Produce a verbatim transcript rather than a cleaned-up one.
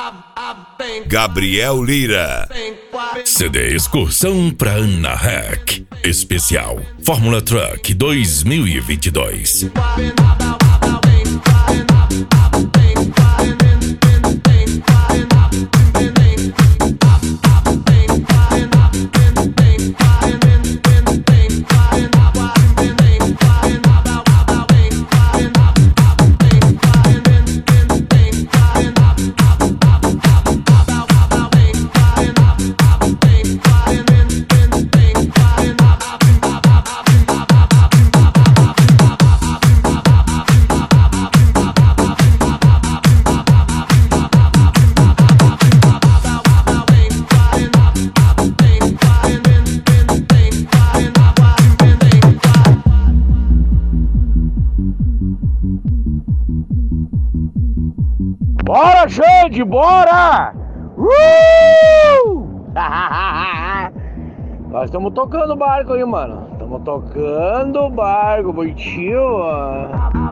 Gabriel Lira. C D Excursão pra Ana Hack. Especial Fórmula Truck dois mil e vinte e dois. Bora, gente, bora! Uh! Nós estamos tocando o barco aí, mano. Estamos tocando o barco, bonitinho, mano.